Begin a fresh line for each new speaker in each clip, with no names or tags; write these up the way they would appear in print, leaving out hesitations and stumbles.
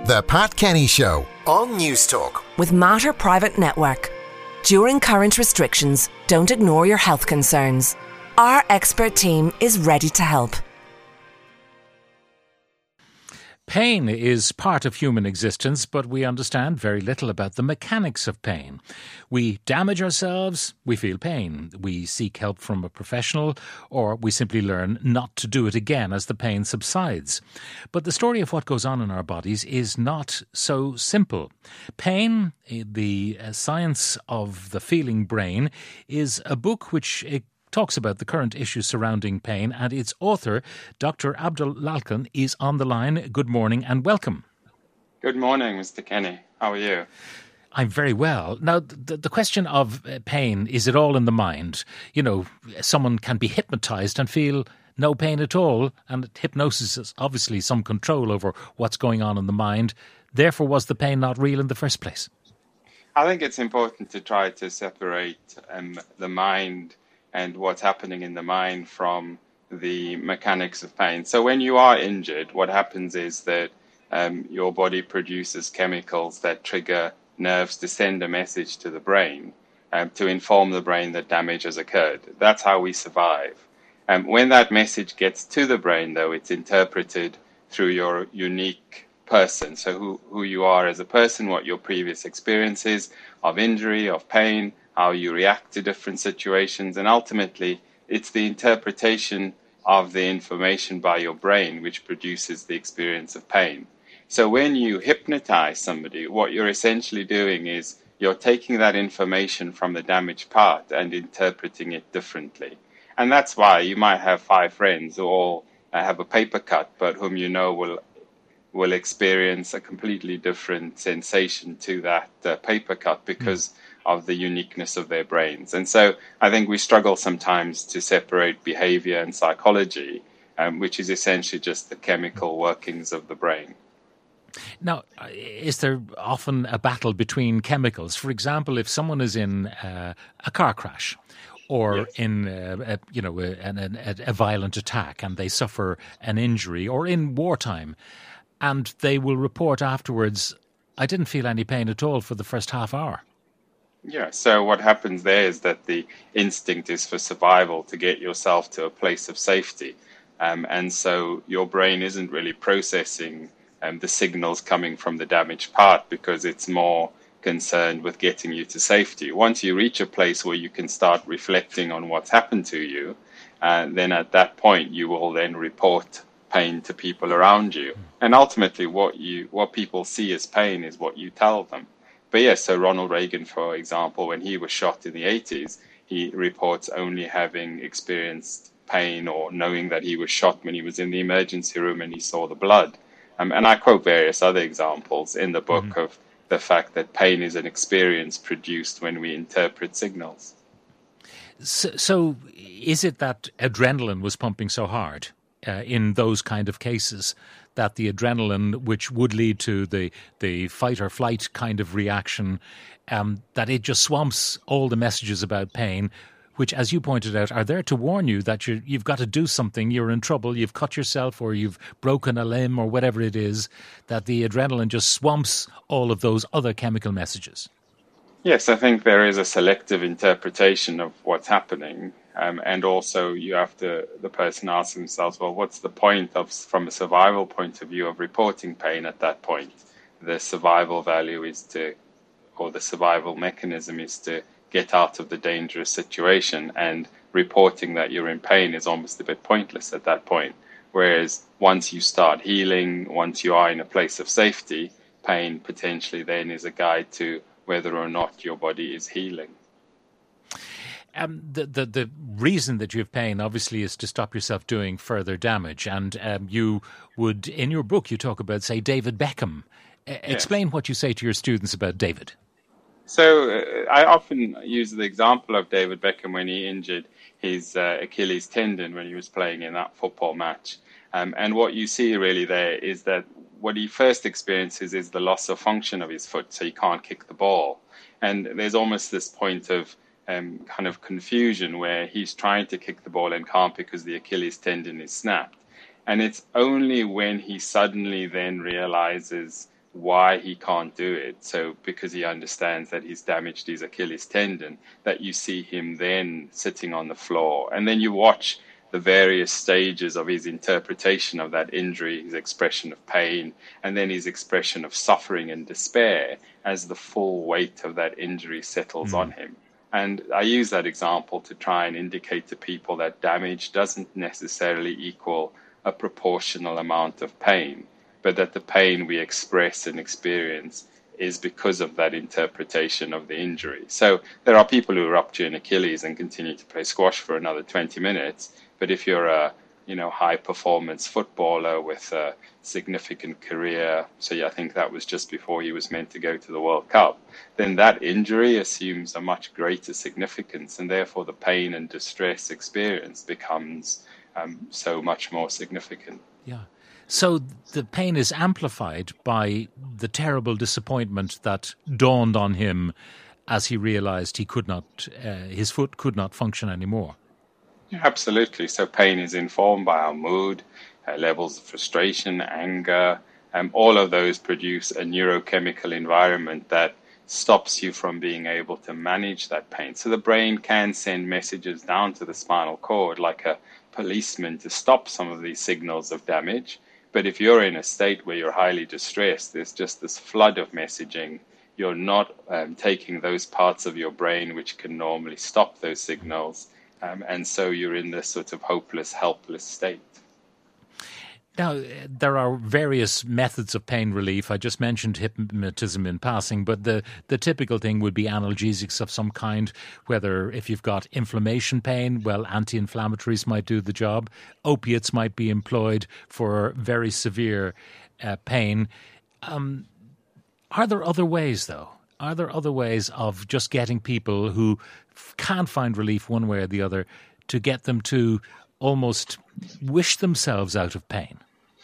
The Pat Kenny Show on News Talk.
With Mater Private Network. During current restrictions, don't ignore your health concerns. Our expert team is ready to help.
Pain is part of human existence, but we understand very little about the mechanics of pain. We damage ourselves, we feel pain. We seek help from a professional, or we simply learn not to do it again as the pain subsides. But the story of what goes on in our bodies is not so simple. Pain, the science of the feeling brain, is a book which talks about the current issues surrounding pain, and its author, Dr. Abdul Lalkan, is on the line. Good morning and welcome.
Good morning, Mr. Kenny. How are you?
I'm very well. Now, the question of pain, is it all in the mind? You know, someone can be hypnotized and feel no pain at all, and hypnosis is obviously some control over what's going on in the mind. Therefore, was the pain not real in the first place?
I think it's important to try to separate the mind and what's happening in the mind from the mechanics of pain. So when you are injured, what happens is that your body produces chemicals that trigger nerves to send a message to the brain to inform the brain that damage has occurred. That's how we survive. When that message gets to the brain, though, it's interpreted through your unique person. So who you are as a person, what your previous experience is of injury, of pain, how you react to different situations, and ultimately it's the interpretation of the information by your brain which produces the experience of pain. So when you hypnotize somebody, what you're essentially doing is you're taking that information from the damaged part and interpreting it differently. And that's why you might have 5 friends who all have a paper cut, but whom you know will experience a completely different sensation to that paper cut because of the uniqueness of their brains. And so I think we struggle sometimes to separate behavior and psychology, which is essentially just the chemical workings of the brain.
Now, is there often a battle between chemicals? For example, if someone is in a car crash or yes, in a violent attack and they suffer an injury, or in wartime, and they will report afterwards, I didn't feel any pain at all for the first half hour.
Yeah, so what happens there is that the instinct is for survival, to get yourself to a place of safety. And so your brain isn't really processing the signals coming from the damaged part because it's more concerned with getting you to safety. Once you reach a place where you can start reflecting on what's happened to you, then at that point you will then report pain to people around you. And ultimately what people see as pain is what you tell them. But yes, so Ronald Reagan, for example, when he was shot in the 80s, he reports only having experienced pain or knowing that he was shot when he was in the emergency room and he saw the blood. And I quote various other examples in the book of the fact that pain is an experience produced when we interpret signals.
So is it that adrenaline was pumping so hard in those kind of cases that the adrenaline, which would lead to the fight or flight kind of reaction, that it just swamps all the messages about pain, which, as you pointed out, are there to warn you that you've got to do something, you're in trouble, you've cut yourself or you've broken a limb or whatever it is, that the adrenaline just swamps all of those other chemical messages?
Yes, I think there is a selective interpretation of what's happening. And also the person asks themselves, well, what's the point from a survival point of view of reporting pain at that point? The survival value or the survival mechanism is to get out of the dangerous situation, and reporting that you're in pain is almost a bit pointless at that point. Whereas once you start healing, once you are in a place of safety, pain potentially then is a guide to whether or not your body is healing.
The reason that you have pain, obviously, is to stop yourself doing further damage. And you would, in your book, you talk about, say, David Beckham. Explain what you say to your students about David.
So I often use the example of David Beckham when he injured his Achilles tendon when he was playing in that football match. And what you see really there is that what he first experiences is the loss of function of his foot, so he can't kick the ball. And there's almost this point of kind of confusion where he's trying to kick the ball and can't because the Achilles tendon is snapped. And it's only when he suddenly then realizes why he can't do it. So because he understands that he's damaged his Achilles tendon, that you see him then sitting on the floor. And then you watch the various stages of his interpretation of that injury, his expression of pain, and then his expression of suffering and despair as the full weight of that injury settles on him. And I use that example to try and indicate to people that damage doesn't necessarily equal a proportional amount of pain, but that the pain we express and experience is because of that interpretation of the injury. So there are people who rupture an Achilles and continue to play squash for another 20 minutes. But if you're a high performance footballer with a significant career, so I think that was just before he was meant to go to the World Cup, then that injury assumes a much greater significance, and therefore the pain and distress experience becomes so much more significant.
Yeah. So the pain is amplified by the terrible disappointment that dawned on him as he realized his foot could not function anymore.
Absolutely. So pain is informed by our mood, levels of frustration, anger. All of those produce a neurochemical environment that stops you from being able to manage that pain. So the brain can send messages down to the spinal cord like a policeman to stop some of these signals of damage. But if you're in a state where you're highly distressed, there's just this flood of messaging. You're not taking those parts of your brain which can normally stop those signals. And so you're in this sort of hopeless, helpless state.
Now, there are various methods of pain relief. I just mentioned hypnotism in passing, but the typical thing would be analgesics of some kind, whether if you've got inflammation pain, well, anti-inflammatories might do the job. Opiates might be employed for very severe pain. Are there other ways, though? Are there other ways of just getting people who can't find relief one way or the other to get them to almost wish themselves out of pain?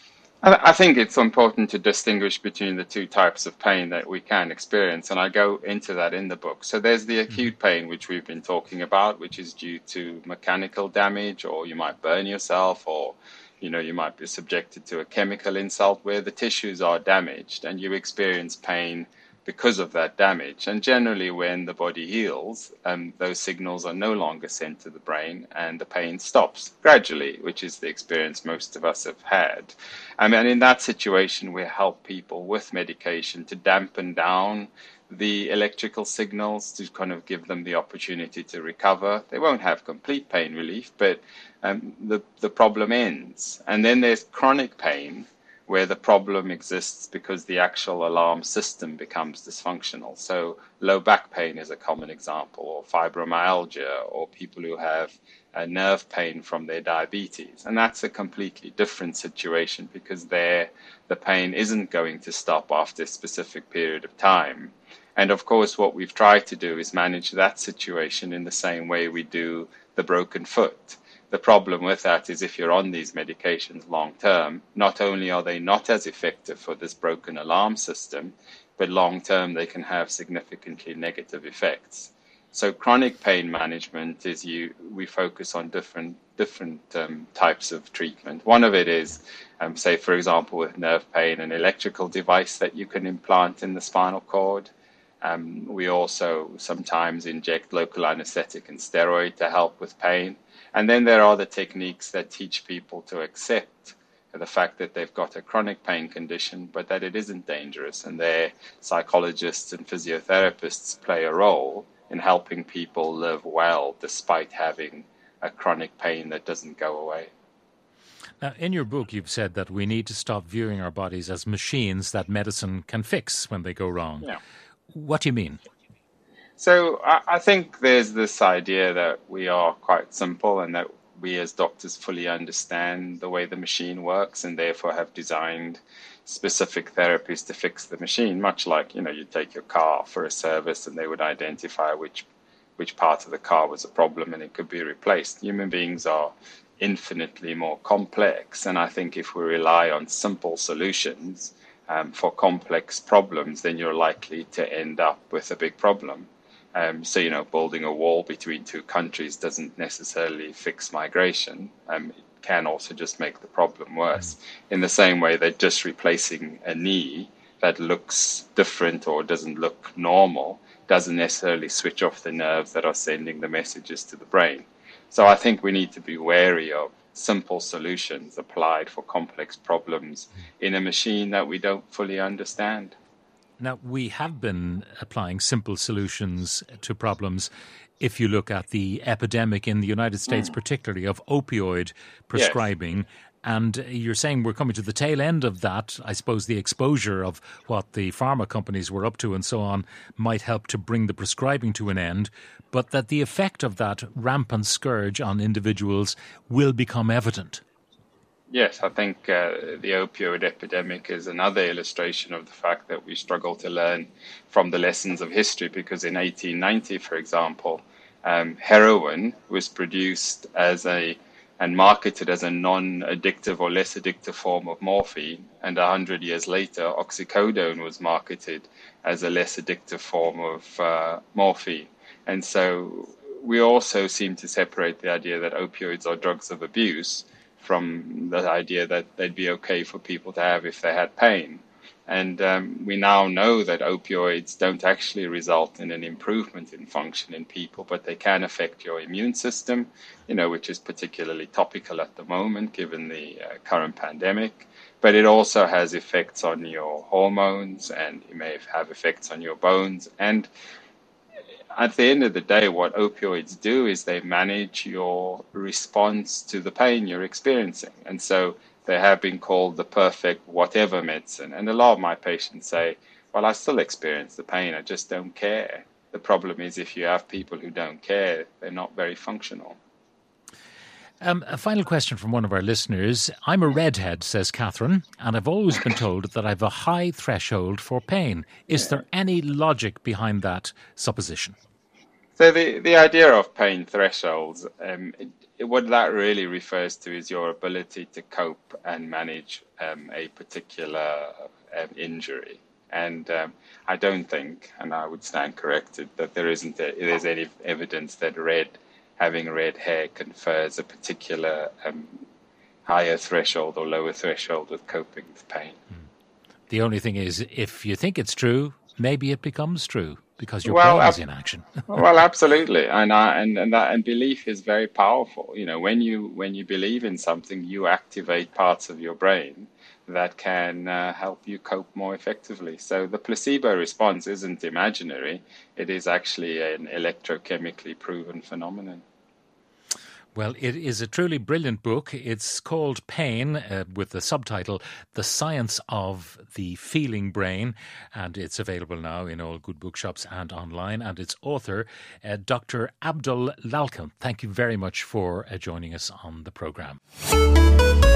I think it's important to distinguish between the two types of pain that we can experience, and I go into that in the book. So there's the acute pain, which we've been talking about, which is due to mechanical damage, or you might burn yourself, or you might be subjected to a chemical insult where the tissues are damaged and you experience pain because of that damage. And generally when the body heals, those signals are no longer sent to the brain and the pain stops gradually, which is the experience most of us have had. And in that situation, we help people with medication to dampen down the electrical signals, to kind of give them the opportunity to recover. They won't have complete pain relief, but the problem ends. And then there's chronic pain, where the problem exists because the actual alarm system becomes dysfunctional. So low back pain is a common example, or fibromyalgia, or people who have nerve pain from their diabetes. And that's a completely different situation, because there the pain isn't going to stop after a specific period of time. And of course, what we've tried to do is manage that situation in the same way we do the broken foot. The problem with that is if you're on these medications long term, not only are they not as effective for this broken alarm system, but long term they can have significantly negative effects. So chronic pain management is we focus on different types of treatment. One of it is, say, for example, with nerve pain, an electrical device that you can implant in the spinal cord. We also sometimes inject local anesthetic and steroid to help with pain. And then there are the techniques that teach people to accept the fact that they've got a chronic pain condition, but that it isn't dangerous. And there, psychologists and physiotherapists play a role in helping people live well despite having a chronic pain that doesn't go away.
Now, in your book, you've said that we need to stop viewing our bodies as machines that medicine can fix when they go wrong.
Yeah.
What do you mean?
So I think there's this idea that we are quite simple and that we as doctors fully understand the way the machine works and therefore have designed specific therapies to fix the machine, much like, you take your car for a service and they would identify which part of the car was a problem and it could be replaced. Human beings are infinitely more complex, and I think if we rely on simple solutions for complex problems, then you're likely to end up with a big problem. So, building a wall between two countries doesn't necessarily fix migration. It can also just make the problem worse. In the same way that just replacing a knee that looks different or doesn't look normal doesn't necessarily switch off the nerves that are sending the messages to the brain. So I think we need to be wary of simple solutions applied for complex problems in a machine that we don't fully understand.
Now, we have been applying simple solutions to problems. If you look at the epidemic in the United States, particularly of opioid prescribing, yes. And you're saying we're coming to the tail end of that. I suppose the exposure of what the pharma companies were up to and so on might help to bring the prescribing to an end, but that the effect of that rampant scourge on individuals will become evident.
Yes, I think the opioid epidemic is another illustration of the fact that we struggle to learn from the lessons of history, because in 1890, for example, heroin was produced and marketed as a non-addictive or less addictive form of morphine. And 100 years later, oxycodone was marketed as a less addictive form of morphine. And so we also seem to separate the idea that opioids are drugs of abuse from the idea that they'd be okay for people to have if they had pain. And we now know that opioids don't actually result in an improvement in function in people, but they can affect your immune system, which is particularly topical at the moment given the current pandemic. But it also has effects on your hormones, and you may have effects on your bones. And at the end of the day, what opioids do is they manage your response to the pain you're experiencing. And so they have been called the perfect whatever medicine. And a lot of my patients say, well, I still experience the pain, I just don't care. The problem is if you have people who don't care, they're not very functional.
A final question from one of our listeners. I'm a redhead, says Catherine, and I've always been told that I've a high threshold for pain. Is there any logic behind that supposition?
So the idea of pain thresholds, what that really refers to is your ability to cope and manage a particular injury. And I don't think, and I would stand corrected, that there's any evidence that having red hair confers a particular higher threshold or lower threshold with coping with pain.
The only thing is, if you think it's true, maybe it becomes true because your brain is in action.
Well, absolutely, and belief is very powerful. When you believe in something, you activate parts of your brain that can help you cope more effectively. So the placebo response isn't imaginary; it is actually an electrochemically proven phenomenon.
Well, it is a truly brilliant book. It's called Pain, with the subtitle The Science of the Feeling Brain, and it's available now in all good bookshops and online. And its author, Dr. Abdul Lalkan. Thank you very much for joining us on the programme.